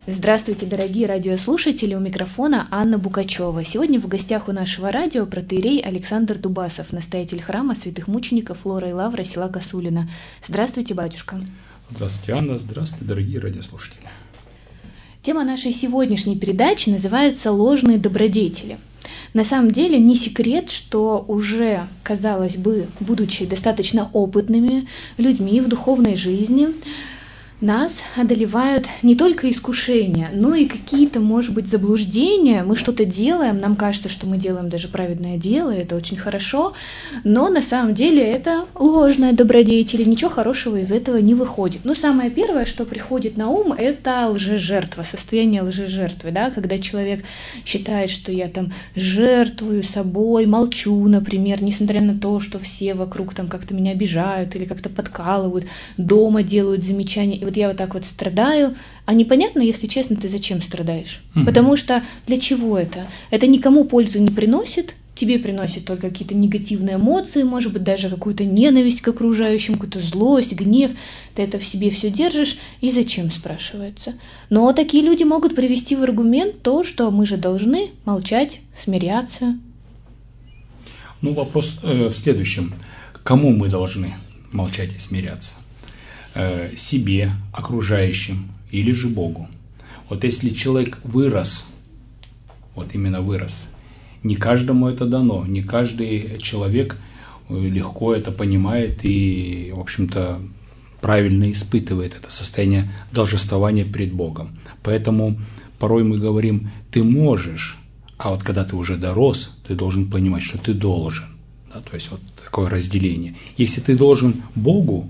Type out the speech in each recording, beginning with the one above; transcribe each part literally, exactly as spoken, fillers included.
Здравствуйте, дорогие радиослушатели, у микрофона Анна Букачева. Сегодня в гостях у нашего радио протоиерей Александр Дубасов, настоятель храма святых мучеников Флора и Лавра села Косулино. Здравствуйте, батюшка. Здравствуйте, Анна. Здравствуйте, дорогие радиослушатели. Тема нашей сегодняшней передачи называется «Ложные добродетели». На самом деле не секрет, что уже, казалось бы, будучи достаточно опытными людьми в духовной жизни, нас одолевают не только искушения, но и какие-то, может быть, заблуждения. Мы что-то делаем, нам кажется, что мы делаем даже праведное дело, и это очень хорошо, но на самом деле это ложная добродетель, и ничего хорошего из этого не выходит. Ну, самое первое, что приходит на ум, это лжежертва, состояние лжежертвы, да, когда человек считает, что я там жертвую собой, молчу, например, несмотря на то, что все вокруг там как-то меня обижают или как-то подкалывают, дома делают замечания. Вот я вот так вот страдаю, а непонятно, если честно, ты зачем страдаешь. Mm-hmm. Потому что для чего это? Это никому пользу не приносит, тебе приносит только какие-то негативные эмоции, может быть, даже какую-то ненависть к окружающим, какую-то злость, гнев. Ты это в себе все держишь, и зачем, спрашивается. Но такие люди могут привести в аргумент то, что мы же должны молчать, смиряться. Ну, вопрос э, в следующем. Кому мы должны молчать и смиряться? Себе, окружающим или же Богу. Вот если человек вырос, вот именно вырос, не каждому это дано, не каждый человек легко это понимает и, в общем-то, правильно испытывает это состояние должествования перед Богом. Поэтому порой мы говорим, ты можешь, а вот когда ты уже дорос, ты должен понимать, что ты должен. Да, то есть вот такое разделение. Если ты должен Богу,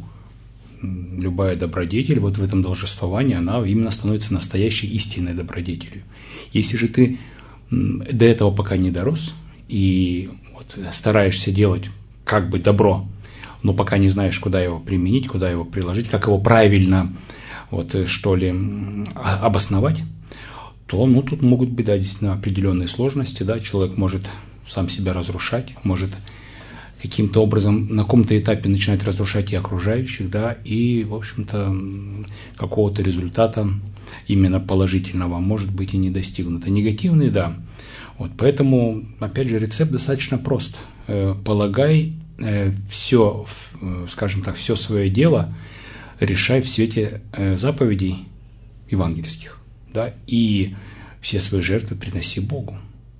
любая добродетель вот в этом должествовании, она именно становится настоящей истинной добродетелью. Если же ты до этого пока не дорос и вот стараешься делать как бы добро, но пока не знаешь, куда его применить, куда его приложить, как его правильно вот, что ли, обосновать, то ну, тут могут быть да, действительно определенные сложности. Да? Человек может сам себя разрушать, может каким-то образом на каком-то этапе начинать разрушать и окружающих, да, и, в общем-то, какого-то результата именно положительного может быть и не достигнуто. Негативный, да. Вот, поэтому, опять же, рецепт достаточно прост. Полагай все, скажем так, все свое дело решай в свете заповедей евангельских, да, и все свои жертвы приноси Богу.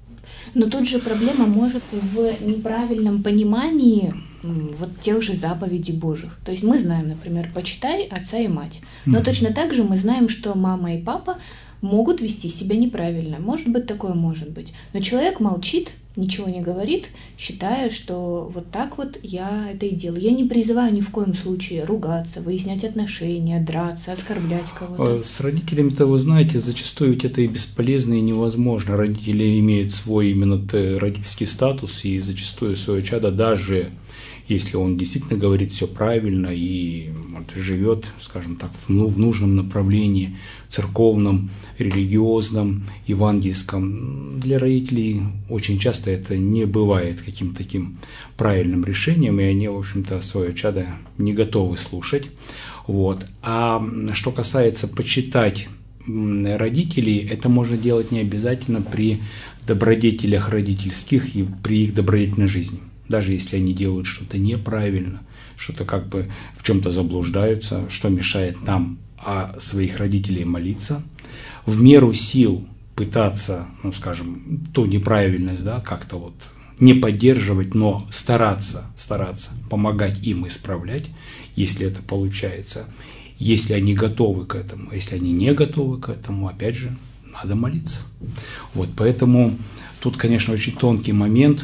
Но тут же проблема может в неправильном понимании вот тех же заповедей Божьих. То есть мы знаем, например, почитай отца и мать. Но mm-hmm. точно так же мы знаем, что мама и папа могут вести себя неправильно. Может быть, такое может быть. Но человек молчит, ничего не говорит, считая, что вот так вот я это и делаю. Я не призываю ни в коем случае ругаться, выяснять отношения, драться, оскорблять кого-то. С родителями-то, вы знаете, зачастую ведь это и бесполезно, и невозможно. Родители имеют свой именно родительский статус, и зачастую свое чадо, даже если он действительно говорит все правильно и вот, живет, скажем так, в, ну, в нужном направлении, церковном, религиозном, евангельском, для родителей очень часто это не бывает каким-то таким правильным решением, и они, в общем-то, свое чадо не готовы слушать. Вот. А что касается почитать родителей, это можно делать не обязательно при добродетелях родительских и при их добродетельной жизни. Даже если они делают что-то неправильно, что-то как бы в чем-то заблуждаются, что мешает нам о своих родителей молиться, в меру сил пытаться, ну скажем, ту неправильность, да, как-то вот не поддерживать, но стараться, стараться помогать им исправлять, если это получается, если они готовы к этому, если они не готовы к этому, опять же, надо молиться. Вот, поэтому тут, конечно, очень тонкий момент.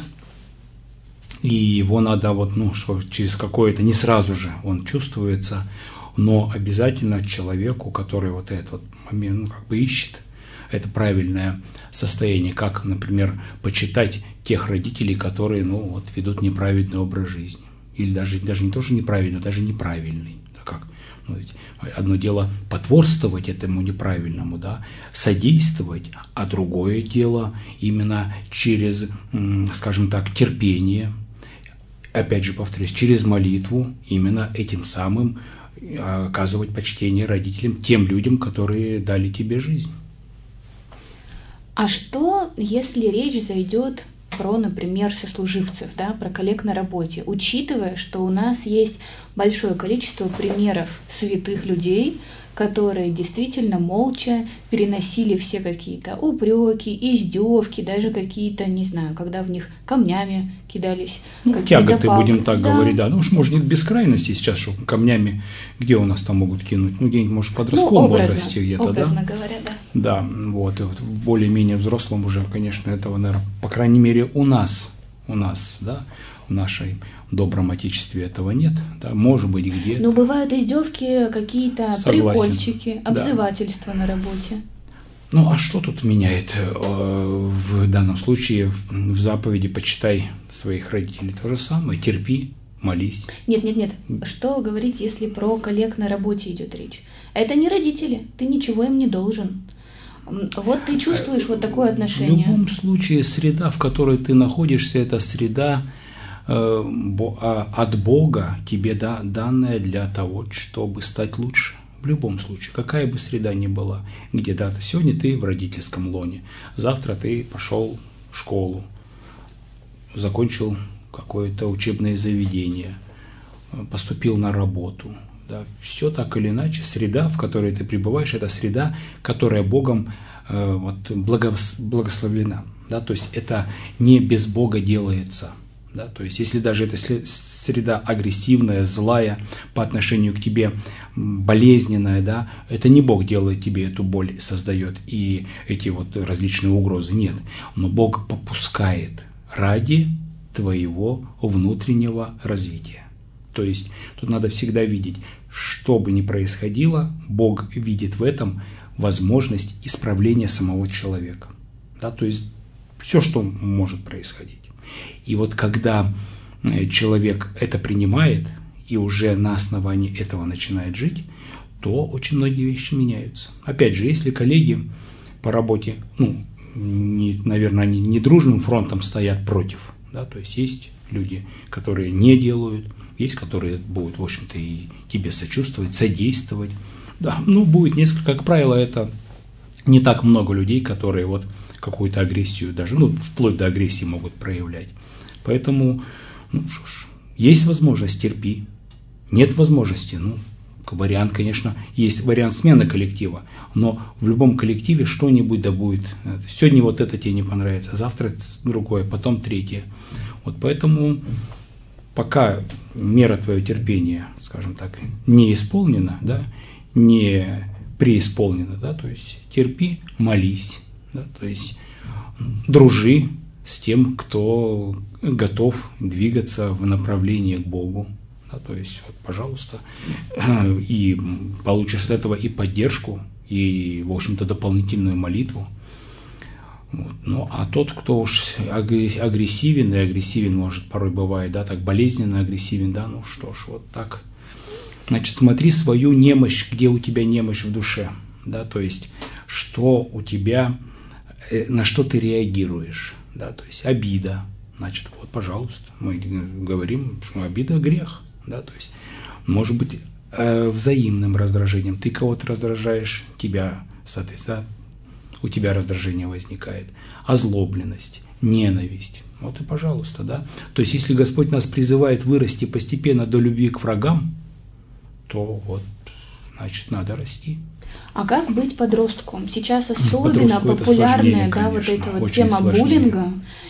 И его надо вот, ну, что через какое-то, не сразу же он чувствуется, но обязательно человеку, который вот этот вот момент, ну, как бы ищет это правильное состояние, как, например, почитать тех родителей, которые, ну, вот, ведут неправильный образ жизни. Или даже, даже не то, что неправильный, даже неправильный. Да как? Ну, ведь одно дело потворствовать этому неправильному, да, содействовать, а другое дело именно через, скажем так, терпение, опять же повторюсь, через молитву именно этим самым оказывать почтение родителям, тем людям, которые дали тебе жизнь. А что, если речь зайдет про, например, сослуживцев, да, про коллег на работе, учитывая, что у нас есть большое количество примеров святых людей, которые действительно молча переносили все какие-то упреки, издевки, даже какие-то, не знаю, когда в них камнями кидались. Ну, тяготы, будем так да. говорить, да. Ну уж может нет бескрайности сейчас, что камнями, где у нас там могут кинуть? Ну, где-нибудь, может, в подростковом ну, образно, возрасте где-то, образно да? говоря, да. Да, вот, вот, в более-менее взрослом уже, конечно, этого, наверное, по крайней мере, у нас, у нас, да, в нашей добром отечестве этого нет, да, может быть, где-то. Но бывают издевки, какие-то Согласен. Прикольчики, обзывательства да. на работе. Ну, а что тут меняет в данном случае в заповеди «почитай своих родителей»? То же самое, терпи, молись. Нет, нет, нет. Что говорить, если про коллег на работе идет речь? Это не родители, ты ничего им не должен. Вот ты чувствуешь вот такое отношение. В любом случае, среда, в которой ты находишься, это среда от Бога тебе да, данная для того, чтобы стать лучше. В любом случае, какая бы среда ни была, где да, сегодня ты в родительском лоне, завтра ты пошел в школу, закончил какое-то учебное заведение, поступил на работу. Да, все так или иначе, среда, в которой ты пребываешь, это среда, которая Богом э, вот, благос, благословлена. Да, то есть это не без Бога делается. Да, то есть, если даже эта среда агрессивная, злая по отношению к тебе, болезненная, да, это не Бог делает тебе эту боль, создает и эти вот различные угрозы, нет. Но Бог попускает ради твоего внутреннего развития. То есть, тут надо всегда видеть, что бы ни происходило, Бог видит в этом возможность исправления самого человека. Да, то есть, все, что может происходить. И вот когда человек это принимает и уже на основании этого начинает жить, то очень многие вещи меняются. Опять же, если коллеги по работе, ну, не, наверное, они не дружным фронтом стоят против, да, то есть есть люди, которые не делают, есть, которые будут, в общем-то, и тебе сочувствовать, содействовать. Да, ну, будет несколько, как правило, это не так много людей, которые вот какую-то агрессию даже, ну, вплоть до агрессии могут проявлять. Поэтому, ну что ж, есть возможность, терпи. Нет возможности, ну, вариант, конечно, есть вариант смены коллектива, но в любом коллективе что-нибудь да будет. Сегодня вот это тебе не понравится, завтра другое, потом третье. Вот поэтому пока мера твоего терпения, скажем так, не исполнена, да, не преисполнена, да, то есть терпи, молись, да, то есть дружи с тем, кто готов двигаться в направлении к Богу. Да, то есть, вот, пожалуйста, и получишь от этого и поддержку, и, в общем-то, дополнительную молитву. Вот. Ну, а тот, кто уж агрессивен, и агрессивен, может, порой бывает, да, так болезненно агрессивен, да, ну что ж, вот так. Значит, смотри свою немощь, где у тебя немощь в душе, да, то есть, что у тебя, на что ты реагируешь, да, то есть, обида, значит, вот, пожалуйста, мы говорим, что обида – грех, да, то есть, может быть, взаимным раздражением, ты кого-то раздражаешь, тебя, соответственно, у тебя раздражение возникает, озлобленность, ненависть, вот и пожалуйста, да, то есть, если Господь нас призывает вырасти постепенно до любви к врагам, то вот, значит, надо расти. А как быть подростком? Сейчас особенно популярная, да, вот эта вот тема сложнее. Буллинга.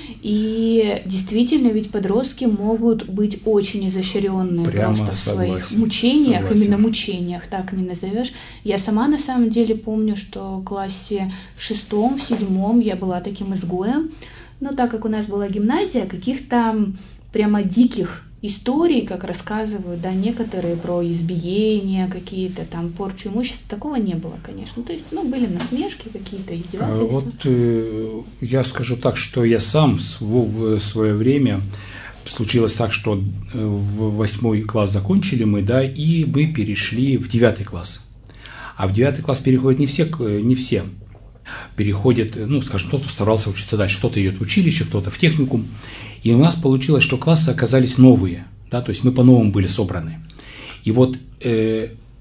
И действительно, ведь подростки могут быть очень изощренные Прямо просто в своих согласен, мучениях, согласен. Именно мучениях, так не назовешь. Я сама на самом деле помню, что в классе в шестом, в седьмом я была таким изгоем. Но так как у нас была гимназия, каких-то прямо диких историй, как рассказывают, да, некоторые про избиения какие-то, там, порчу имущества, такого не было, конечно. То есть, ну, были насмешки какие-то, издевательства. Вот э, я скажу так, что я сам в свое время случилось так, что в восьмой класс закончили мы, да, и мы перешли в девятый класс. А в девятый класс переходят не все, не все. Переходят, ну, скажем, кто-то старался учиться дальше, кто-то идет в училище, кто-то в техникум. И у нас получилось, что классы оказались новые, да, то есть мы по-новому были собраны. И вот э,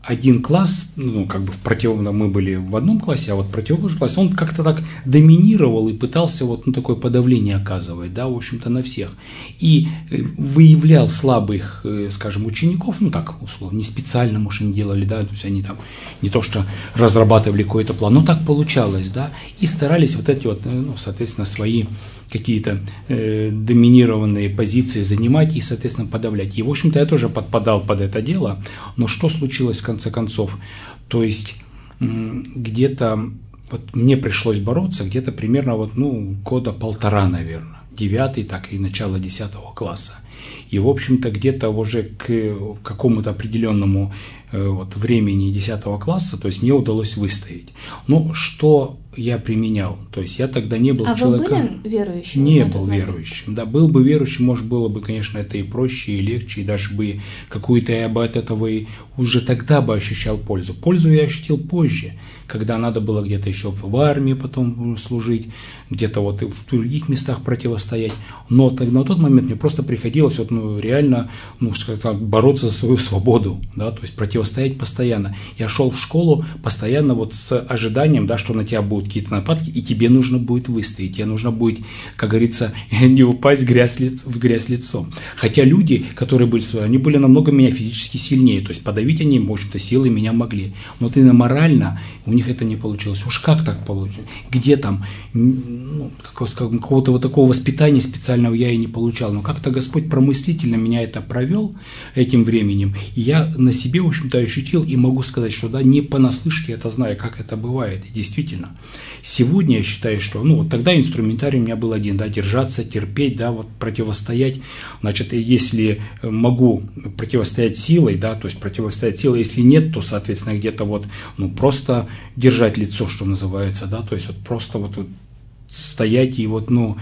один класс, ну, как бы в против... мы были в одном классе, а вот противоположный класс, он как-то так доминировал и пытался вот, ну, такое подавление оказывать, да, в общем-то, на всех. И выявлял слабых, скажем, учеников, ну, так, условно, не специально, может, они делали, да, то есть они там не то что разрабатывали какой-то план, но так получалось, да, и старались вот эти вот, ну, соответственно, свои какие-то э, доминированные позиции занимать и, соответственно, подавлять. И, в общем-то, я тоже подпадал под это дело. Но что случилось в конце концов? То есть м- где-то вот мне пришлось бороться где-то примерно вот, ну, года полтора, наверное. Девятый, так и начало десятого класса. И, в общем-то, где-то уже к какому-то определенному э, вот, времени десятого класса, то есть мне удалось выстоять. Ну, что я применял? То есть я тогда не был а человеком... А вы были верующим? Не был верующим. Да, был бы верующим, может, было бы, конечно, это и проще, и легче, и даже бы какую-то я бы от этого и уже тогда бы ощущал пользу. Пользу я ощутил позже, когда надо было где-то еще в армии потом служить, где-то вот в других местах противостоять. Но тогда, на тот момент мне просто приходилось вот, ну, реально, ну, сказать, бороться за свою свободу, да, то есть противостоять постоянно. Я шел в школу постоянно вот с ожиданием, да, что на тебя будут какие-то нападки, и тебе нужно будет выстоять, тебе нужно будет, как говорится, не упасть в грязь, лиц, в грязь лицом. Хотя люди, которые были свои, они были намного меня физически сильнее, то есть подавить они, в общем-то, силой меня могли. Но ты на морально, у них это не получилось. Уж как так получилось? Где там, ну, какого-то вот такого воспитания специального я и не получал. Но как-то Господь промыслительно меня это провел этим временем, и я на себе, в общем-то, ощутил и могу сказать, что да, не понаслышке это знаю, как это бывает. И действительно, сегодня я считаю, что, ну, вот тогда инструментарий у меня был один, да, держаться, терпеть, да, вот противостоять. Значит, если могу противостоять силой, да, то есть противостоять силой, если нет, то, соответственно, где-то вот, ну, просто держать лицо, что называется, да, то есть вот просто вот, вот стоять и вот, ну,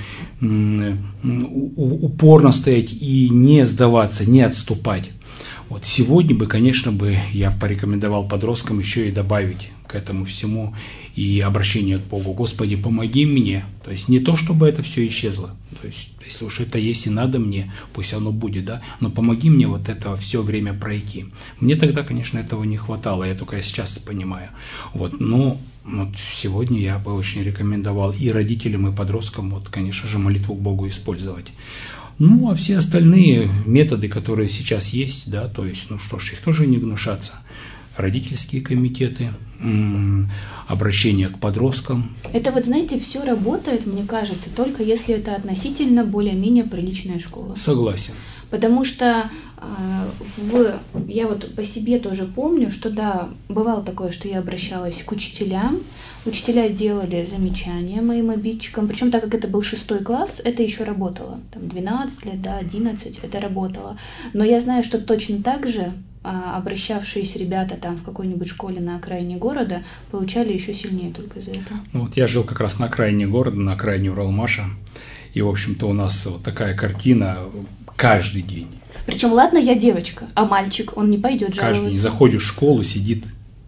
упорно стоять и не сдаваться, не отступать. Вот сегодня бы, конечно, бы я порекомендовал подросткам еще и добавить к этому всему и обращение к Богу. Господи, помоги мне. То есть не то, чтобы это все исчезло. То есть если уж это есть и надо мне, пусть оно будет, да, но помоги мне вот это все время пройти. Мне тогда, конечно, этого не хватало, я только сейчас понимаю. Вот, но вот сегодня я бы очень рекомендовал и родителям, и подросткам, вот, конечно же, молитву к Богу использовать. Ну, а все остальные методы, которые сейчас есть, да, то есть, ну что ж, их тоже не гнушаться. Родительские комитеты, обращение к подросткам. Это вот, знаете, все работает, мне кажется, только если это относительно более-менее приличная школа. Согласен. Потому что э, в, я вот по себе тоже помню, что да, бывало такое, что я обращалась к учителям, учителя делали замечания моим обидчикам, причем так как это был шестой класс, это еще работало, там двенадцать лет, да, одиннадцать, это работало. Но я знаю, что точно так же обращавшиеся ребята там в какой-нибудь школе на окраине города получали еще сильнее только из-за этого. Ну, вот я жил как раз на окраине города, на окраине Уралмаша, и, в общем-то, у нас вот такая картина каждый день. Причем, ладно, я девочка, а мальчик, он не пойдет жаловаться. Каждый день заходишь в школу, сидит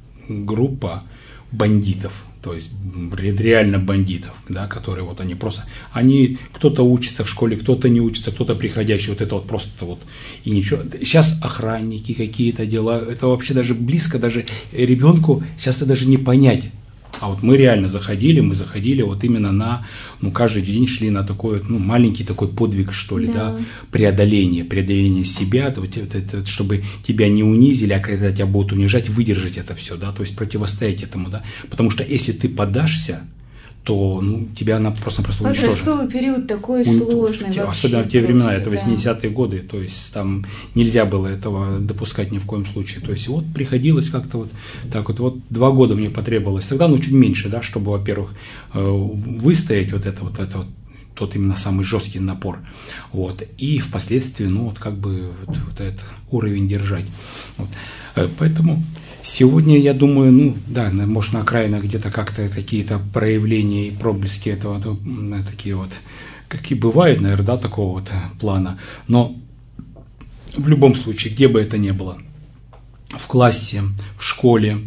группа бандитов, то есть реально бандитов, да, которые вот они просто, они, кто-то учится в школе, кто-то не учится, кто-то приходящий, вот это вот просто вот, и ничего. Сейчас охранники какие-то дела, это вообще даже близко, даже ребенку сейчас это даже не понять. А вот мы реально заходили, мы заходили вот именно на, ну, каждый день шли на такой, ну, маленький такой подвиг, что ли, да, да преодоление, преодоление себя, вот, это, чтобы тебя не унизили, а когда тебя будут унижать, выдержать это все, да, то есть противостоять этому, да, потому что если ты поддашься, то, ну, тебя она просто-просто уничтожит. Подростковый период такой Он, сложный в, вообще. Особенно в те времена, это восьмидесятые да. годы, то есть там нельзя было этого допускать ни в коем случае. То есть вот приходилось как-то вот так вот, вот два года мне потребовалось, тогда, ну, чуть меньше, да, чтобы, во-первых, выстоять вот это вот, это вот, тот именно самый жесткий напор, вот, и впоследствии, ну, вот как бы вот, вот этот уровень держать. Вот. Поэтому сегодня, я думаю, ну, да, может, на окраинах где-то как-то какие-то проявления и проблески этого, да, такие вот, какие бывают, наверное, да, такого вот плана, но в любом случае, где бы это ни было, в классе, в школе,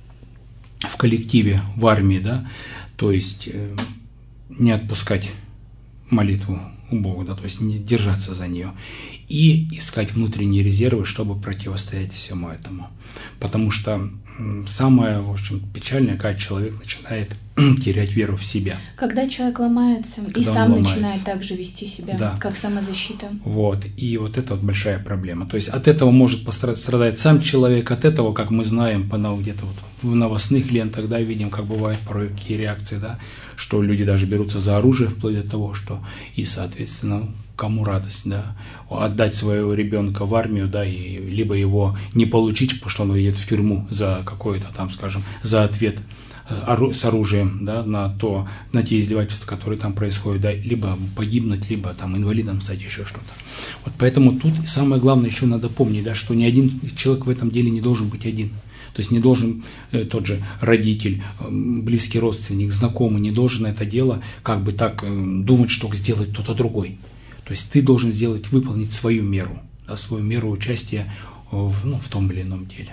в коллективе, в армии, да, то есть э, не отпускать молитву у Бога, да, то есть не держаться за нее. и искать внутренние резервы, чтобы противостоять всему этому. Потому что самое, в общем, печальное, когда человек начинает терять веру в себя. Когда человек ломается Когда и сам ломается. начинает также вести себя, да. как самозащита. Вот, и вот это вот большая проблема. То есть от этого может пострадать сам человек, от этого, как мы знаем, по где-то вот в новостных лентах, да, видим, как бывают порой какие реакции, да, что люди даже берутся за оружие, вплоть до того, что и, соответственно, кому радость, да, отдать своего ребенка в армию, да, и либо его не получить, потому что он уедет в тюрьму за какой-то там, скажем, за ответ с оружием, да, на то, на те издевательства, которые там происходят, да, либо погибнуть, либо там инвалидом стать, еще что-то. Вот поэтому тут самое главное еще надо помнить, да, что ни один человек в этом деле не должен быть один. То есть не должен э, тот же родитель, э, близкий родственник, знакомый, не должен это дело как бы так э, думать, что сделает кто-то другой. То есть ты должен сделать, выполнить свою меру, да, свою меру участия в, ну, в том или ином деле.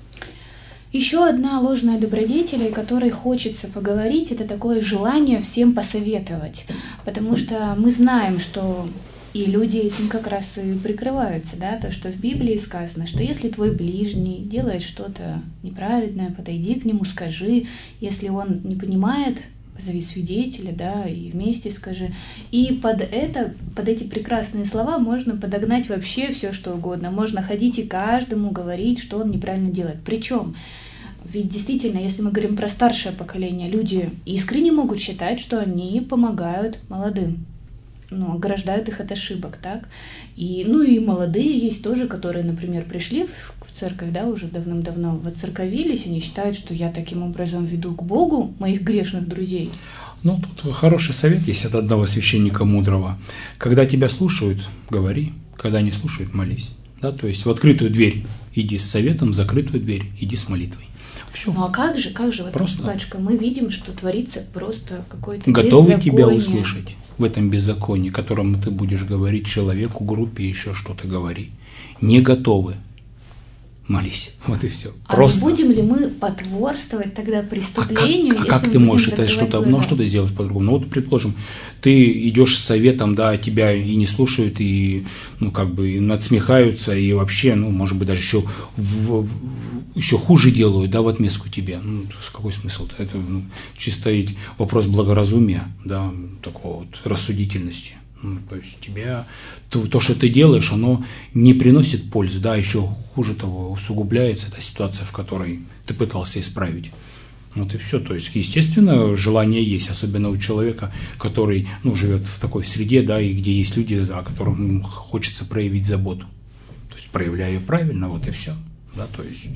Еще одна ложная добродетель, о которой хочется поговорить, это такое желание всем посоветовать. Потому что мы знаем, что и люди этим как раз и прикрываются, да, то, что в Библии сказано, что если твой ближний делает что-то неправедное, подойди к нему, скажи, если он не понимает, позови свидетеля, да, и вместе скажи. И под это, под эти прекрасные слова можно подогнать вообще все, что угодно. Можно ходить и каждому говорить, что он неправильно делает. Причем, ведь действительно, если мы говорим про старшее поколение, люди искренне могут считать, что они помогают молодым, ну, ограждают их от ошибок, так? И, ну и молодые есть тоже, которые, например, пришли в церковь, да, уже давным-давно воцерковились, они считают, что я таким образом веду к Богу моих грешных друзей. Ну, тут хороший совет есть от одного священника мудрого. Когда тебя слушают, говори, когда не слушают, молись. Да, то есть в открытую дверь иди с советом, в закрытую дверь иди с молитвой. Все. Ну а как же, как же, вот, просто. Батюшка, мы видим, что творится просто какое-то готовы беззаконие. Тебя услышать в этом беззаконии, которому ты будешь говорить человеку, группе, еще что-то говори. Не готовы. Молись. Вот и все. А просто. Не будем ли мы потворствовать тогда преступлению? А как, а как ты можешь это что-то, ну, что-то сделать по-другому? Ну вот, предположим, ты идешь с советом, да, тебя и не слушают, и, ну, как бы надсмехаются, и вообще, ну, может быть, даже еще, в, в, еще хуже делают, да, в отместку тебе. Ну, какой смысл-то? Это, ну, чисто вопрос благоразумия, да, такого вот рассудительности. Ну, то есть тебя, то, то, что ты делаешь, оно не приносит пользы, да, еще хуже того, усугубляется эта ситуация, в которой ты пытался исправить. Вот и все. То есть, естественно, желание есть, особенно у человека, который, ну, живет в такой среде, да, и где есть люди, о которых хочется проявить заботу. То есть, проявляя ее правильно, вот и все. Да, то есть,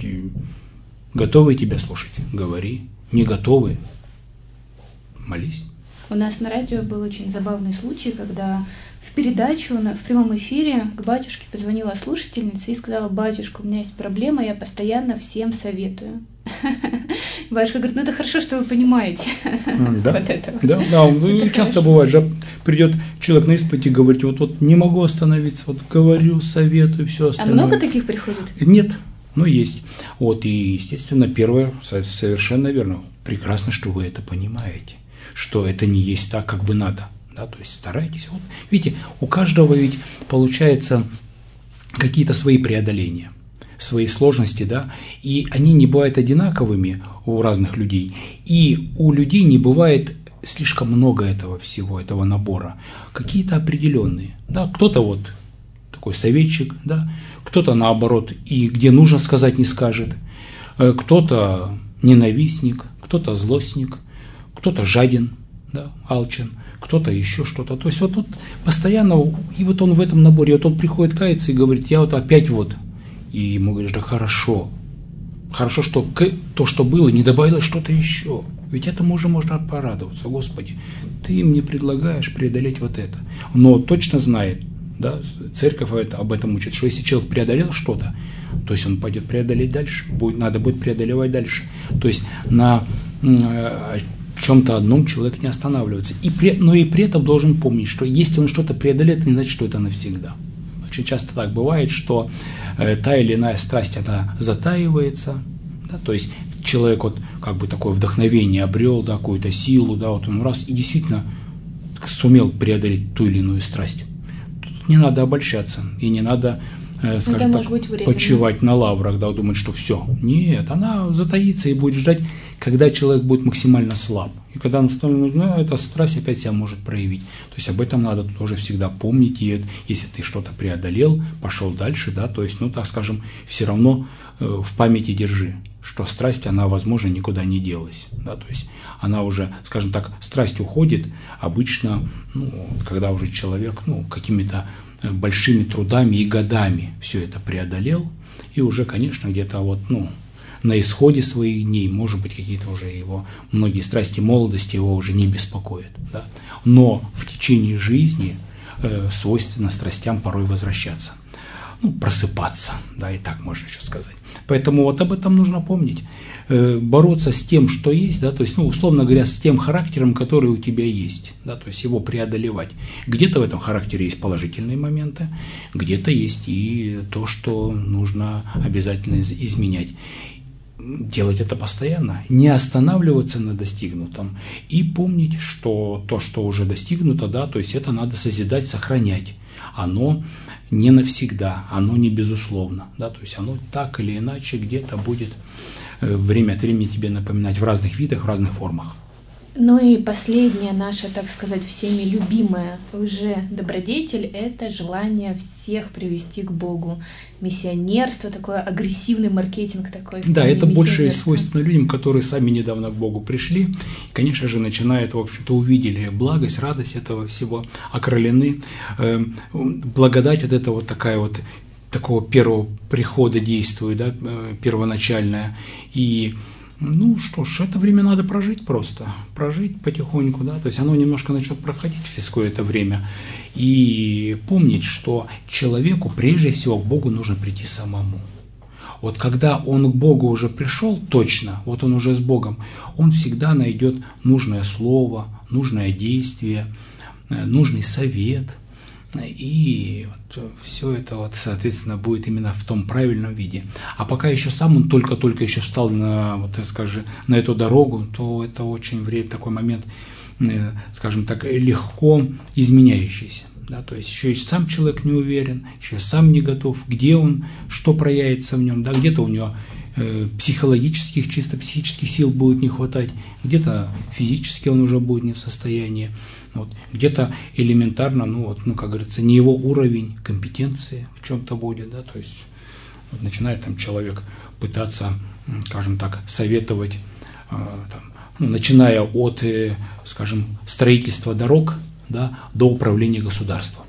готовы тебя слушать, говори, не готовы, молись. У нас на радио был очень забавный случай, когда в передачу, в прямом эфире к батюшке позвонила слушательница и сказала: батюшка, у меня есть проблема, я постоянно всем советую. Батюшка говорит: ну это хорошо, что вы понимаете. Да, вот это. Да, да, ну, часто бывает же, придет человек на исповедь и говорит: вот, вот не могу остановиться, вот говорю, советую, все остальное. А много таких приходит? Нет, но есть. Вот, и, естественно, первое, совершенно верно, прекрасно, что вы это понимаете, что это не есть так, как бы надо. Да, то есть старайтесь. Вот, видите, у каждого ведь получается какие-то свои преодоления, свои сложности, да, и они не бывают одинаковыми у разных людей, и у людей не бывает слишком много этого всего, этого набора, какие-то определенные, да, кто-то вот такой советчик, да, кто-то наоборот, и где нужно сказать, не скажет, кто-то ненавистник, кто-то злостник, кто-то жаден, да, алчен, кто-то еще что-то. То есть вот тут постоянно, и вот он в этом наборе, вот он приходит каяться и говорит: я вот опять вот. И ему говоришь: да хорошо, хорошо, что к, то, что было, не добавилось что-то еще. Ведь этому уже можно порадоваться. Господи, ты мне предлагаешь преодолеть вот это. Но точно знает, да, церковь об этом учит, что если человек преодолел что-то, то есть он пойдет преодолеть дальше, будет, надо будет преодолевать дальше. То есть на в чем-то одном человек не останавливается. И при, но и при этом должен помнить, что если он что-то преодолеет, это не значит, что это навсегда. Очень часто так бывает, что э, та или иная страсть, она затаивается, да, то есть человек вот как бы такое вдохновение обрел, да, какую-то силу, да, вот он раз и действительно сумел преодолеть ту или иную страсть. не надо обольщаться и не надо, э, скажем так, почивать на лаврах, да, думать, что все. Нет, она затаится и будет ждать, когда человек будет максимально слаб. И когда он становится, ну, эта страсть опять себя может проявить. То есть об этом надо тоже всегда помнить. И если ты что-то преодолел, пошел дальше, да, то есть, ну, так скажем, все равно э, в памяти держи, что страсть, она, возможно, никуда не делась. Да, то есть она уже, скажем так, страсть уходит обычно, ну, когда уже человек, ну, какими-то большими трудами и годами все это преодолел, и уже, конечно, где-то вот, ну, на исходе своих дней, может быть, какие-то уже его, многие страсти молодости его уже не беспокоят. Да? Но в течение жизни э, свойственно страстям порой возвращаться. Ну, просыпаться, да, и так можно еще сказать. Поэтому вот об этом нужно помнить. Э, бороться с тем, что есть, да, то есть, ну, условно говоря, с тем характером, который у тебя есть, да, то есть его преодолевать. Где-то в этом характере есть положительные моменты, где-то есть и то, что нужно обязательно изменять. Делать это постоянно, не останавливаться на достигнутом и помнить, что то, что уже достигнуто, да, то есть это надо созидать, сохранять. Оно не навсегда, оно не безусловно, да, то есть оно так или иначе где-то будет время от времени тебе напоминать в разных видах, в разных формах. Ну и последняя наша, так сказать, всеми любимая лже-добродетель – это желание всех привести к Богу. Миссионерство, такой агрессивный маркетинг такой. Да, это больше свойственно людям, которые сами недавно к Богу пришли. И, конечно же, начинают, в общем-то, увидели благость, радость этого всего, окрылены. Благодать вот эта вот такая вот, такого первого прихода действует, да, первоначальная. И ну что ж, это время надо прожить просто, прожить потихоньку, да, то есть оно немножко начнет проходить через какое-то время. И помнить, что человеку прежде всего к Богу нужно прийти самому. Вот когда он к Богу уже пришел, точно, вот он уже с Богом, он всегда найдет нужное слово, нужное действие, нужный совет. И вот все это, вот, соответственно, будет именно в том правильном виде. А пока еще сам он только-только еще встал на, вот, скажем, на эту дорогу, то это очень время, такой момент, скажем так, легко изменяющийся. Да, то есть еще и сам человек не уверен, еще сам не готов, где он, что проявится в нем, да, где-то у него э, психологических, чисто психических сил будет не хватать, где-то физически он уже будет не в состоянии. Вот. Где-то элементарно, ну, вот, ну, как говорится, не его уровень компетенции в чем-то будет, да, то есть вот, начинает там человек пытаться, скажем так, советовать, э, там, ну, начиная от, э, скажем, строительства дорог, да, до управления государством.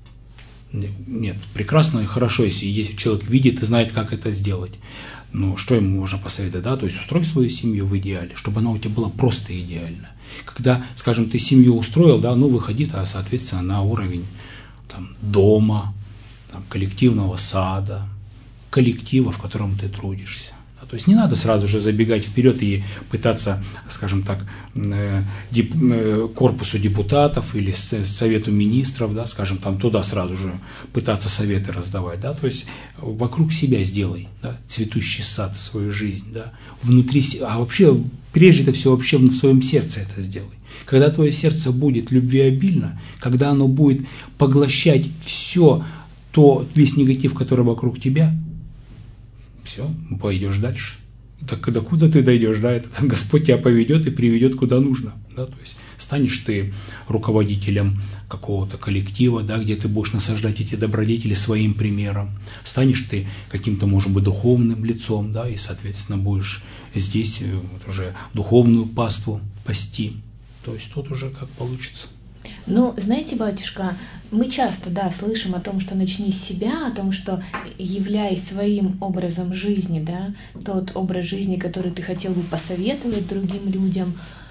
Нет, прекрасно и хорошо, если, если человек видит и знает, как это сделать. Но что ему можно посоветовать, да, то есть устрой свою семью в идеале, чтобы она у тебя была просто идеальна. Когда, скажем, ты семью устроил, да, ну, выходи, а, соответственно, на уровень там, дома, там, коллективного сада, коллектива, в котором ты трудишься. Да, то есть не надо сразу же забегать вперед и пытаться, скажем так, деп, корпусу депутатов или совету министров, да, скажем, там туда сразу же пытаться советы раздавать, да, то есть вокруг себя сделай, да, цветущий сад, свою жизнь, да, внутри, а вообще прежде всего вообще в своем сердце это сделай. Когда твое сердце будет любвеобильно, когда оно будет поглощать все, то, весь негатив, который вокруг тебя, все, пойдешь дальше. Так докуда ты дойдешь, да, это Господь тебя поведет и приведет куда нужно, да, то есть станешь ты руководителем какого-то коллектива, да, где ты будешь насаждать эти добродетели своим примером, станешь ты каким-то, может быть, духовным лицом, да, и, соответственно, будешь здесь вот уже духовную паству пасти, то есть тут уже как получится. Ну, знаете, батюшка, мы часто, да, слышим о том, что начни с себя, о том, что являй своим образом жизни, да, тот образ жизни, который ты хотел бы посоветовать другим людям.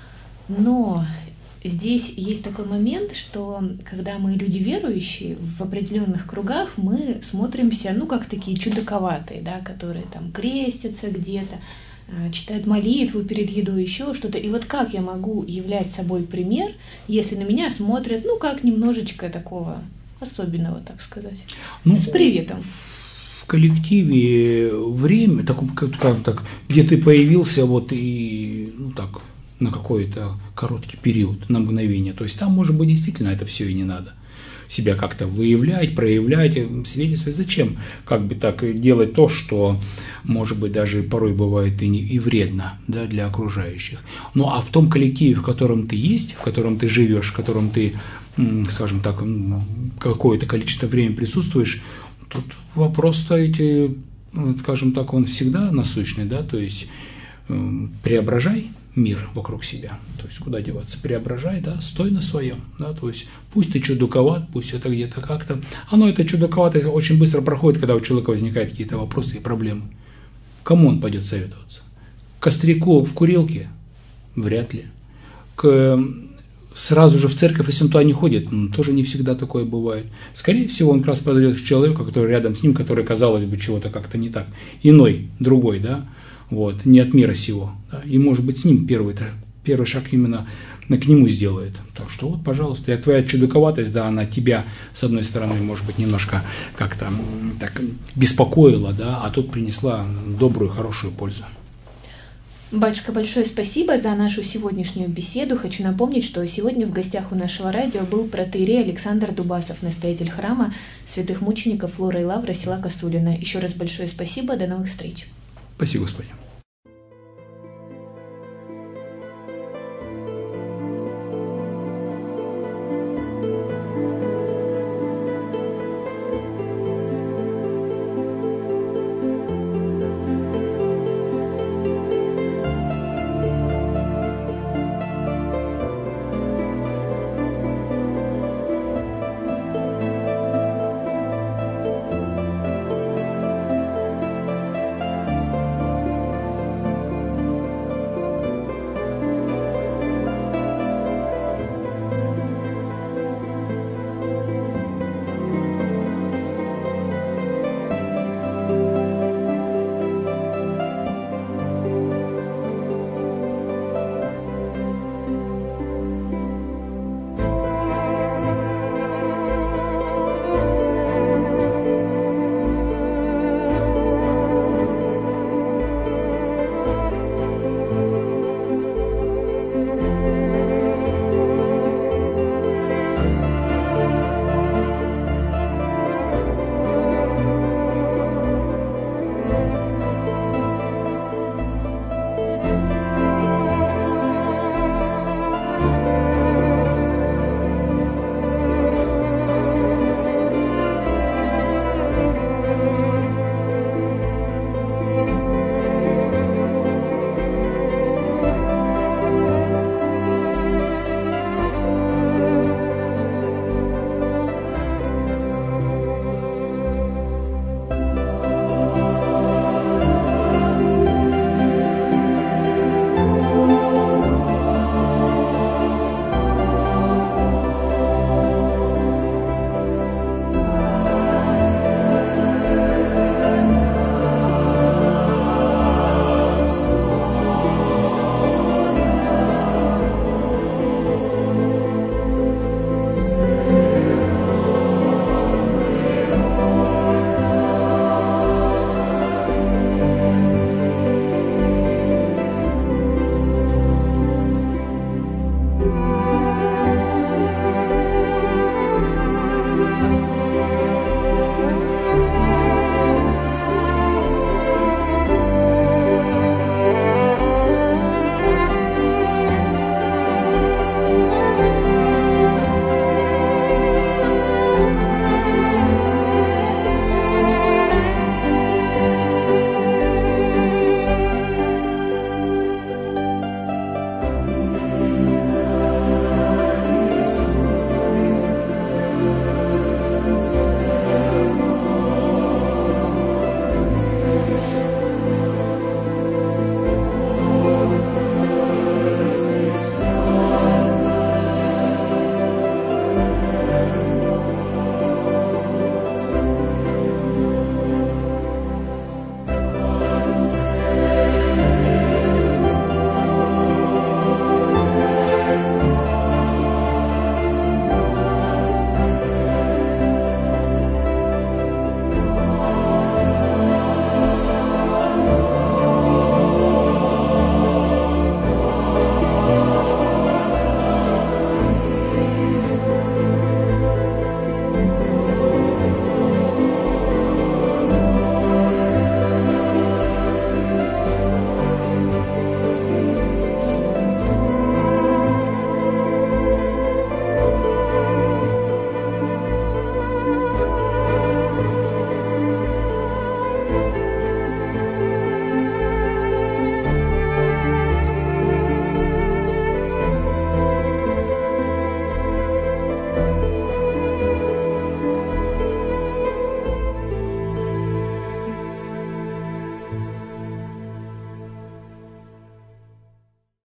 Но здесь есть такой момент, что когда мы люди верующие, в определенных кругах мы смотримся, ну, как такие чудаковатые, да, которые там крестятся где-то, читают молитву перед едой, еще что-то. И вот как я могу являть собой пример, если на меня смотрят, ну, как немножечко такого особенного, так сказать, ну, с приветом? В коллективе время, так, как, так, где ты появился, вот и, ну, так, на какой-то короткий период, на мгновение, то есть там, может быть, действительно это все и не надо. себя как-то выявлять, проявлять, свидетельствовать. Зачем как бы так делать то, что, может быть, даже порой бывает и, не, и вредно, да, для окружающих. Ну а в том коллективе, в котором ты есть, в котором ты живешь, в котором ты, скажем так, какое-то количество времени присутствуешь, тут вопрос-то эти, скажем так, он всегда насущный, да, то есть преображай мир вокруг себя, то есть куда деваться, преображай, да, стой на своем, да, то есть пусть ты чудаковат, пусть это где-то как-то, оно это чудаковатость очень быстро проходит, когда у человека возникают какие-то вопросы и проблемы. Кому он пойдет советоваться? К костряку в курилке? Вряд ли. К, сразу же в церковь, если он туда не ходит, ну, тоже не всегда такое бывает. Скорее всего, он как раз подойдет к человеку, который рядом с ним, который, казалось бы, чего-то как-то не так, иной, другой, да, вот, не от мира сего, да, и, может быть, с ним первый, первый шаг именно к нему сделает. Так что вот, пожалуйста, и твоя чудаковатость, да, она тебя, с одной стороны, может быть, немножко как-то так беспокоила, да, а тут принесла добрую, хорошую пользу. Батюшка, большое спасибо за нашу сегодняшнюю беседу. Хочу напомнить, что сегодня в гостях у нашего радио был протоиерей Александр Дубасов, настоятель храма святых мучеников Флора и Лавра села Косулина. Еще раз большое спасибо, до новых встреч. Спасибо, Господи.